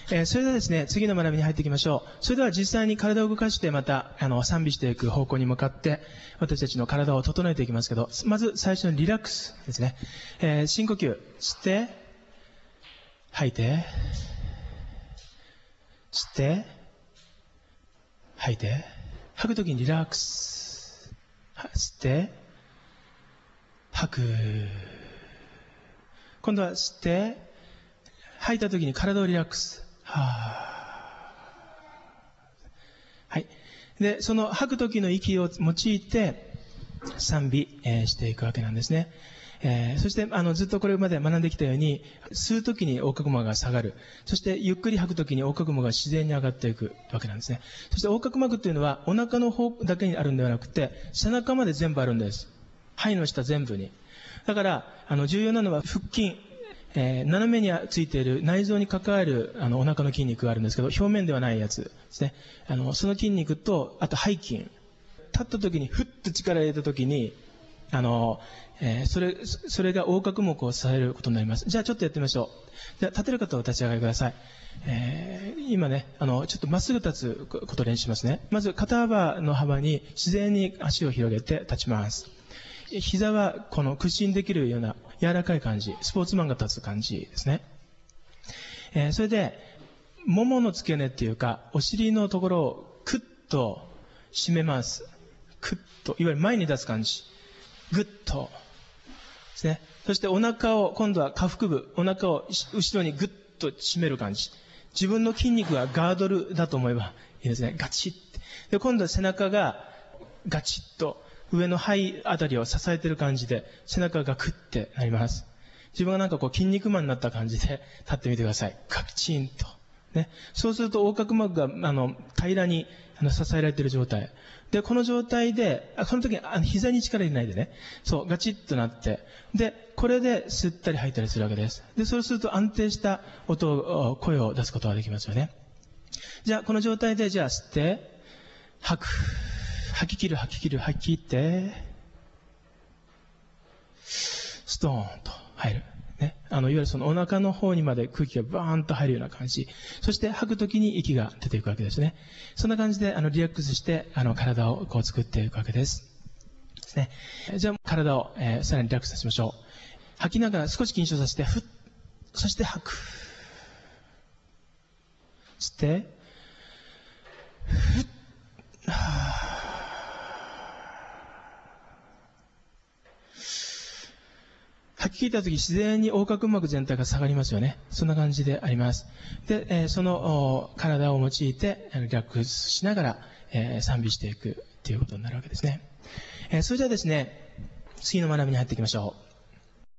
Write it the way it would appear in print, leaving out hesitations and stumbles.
それではですね、次の学びに入っていきましょう。それでは実際に体を動かしてまた、賛美していく方向に向かって、私たちの体を整えていきますけど、まず最初のリラックスですね。深呼吸。吸って、吐いて、吸って、吐いて、吐くときにリラックス。吸って、吐く。今度は吸って、吐いたときに体をリラックス。はい。で、その吐くときの息を用いて賛美、していくわけなんですね。そしてずっとこれまで学んできたように、吸うときに横隔膜が下がる。そしてゆっくり吐くときに横隔膜が自然に上がっていくわけなんですね。そして横隔膜というのはお腹の方だけにあるんではなくて、背中まで全部あるんです。肺の下全部に。だから重要なのは腹筋。斜めについている内臓に関わるお腹の筋肉があるんですけど、表面ではないやつですね。その筋肉と、あと背筋。立った時にふっと力を入れた時に、それが横隔膜を支えることになります。じゃあちょっとやってみましょう。じゃあ立てる方はお立ち上がりください。今ね、ちょっとまっすぐ立つことを練習しますね。まず肩幅の幅に自然に足を広げて立ちます。膝はこの屈伸できるような柔らかい感じ、スポーツマンが立つ感じですね。それで、ももの付け根っていうか、お尻のところをクッと締めます。クッと、いわゆる前に出す感じ。グッと。ですね。そしてお腹を、今度は下腹部、お腹を後ろにグッと締める感じ。自分の筋肉がガードルだと思えばいいですね。ガチッ。で、今度は背中がガチッと、上の肺あたりを支えている感じで、背中がクッてなります。自分がなんかこう筋肉マンになった感じで立ってみてください。カチンと。ね。そうすると横隔膜が平らに支えられている状態。で、この状態で、この時に膝に力入れないでね。そう、ガチッとなって。で、これで吸ったり吐いたりするわけです。で、そうすると安定した声を出すことができますよね。じゃあ、この状態で、じゃあ吸って、吐く。吐き切る、吐き切る、吐き切って、ストーンと入る。ね。いわゆるそのお腹の方にまで空気がバーンと入るような感じ。そして吐くときに息が出ていくわけですね。そんな感じで、リラックスして、体をこう作っていくわけです。ですね。じゃあ、体を、さらにリラックスさせましょう。吐きながら少し緊張させて、ふっ、そして吐く。吸って、ふっ、吐き切ったとき自然に横隔膜全体が下がりますよね。そんな感じであります。で、その体を用いてリラックスしながら、賛美していくということになるわけですね。それではですね、次の学びに入っていきましょう。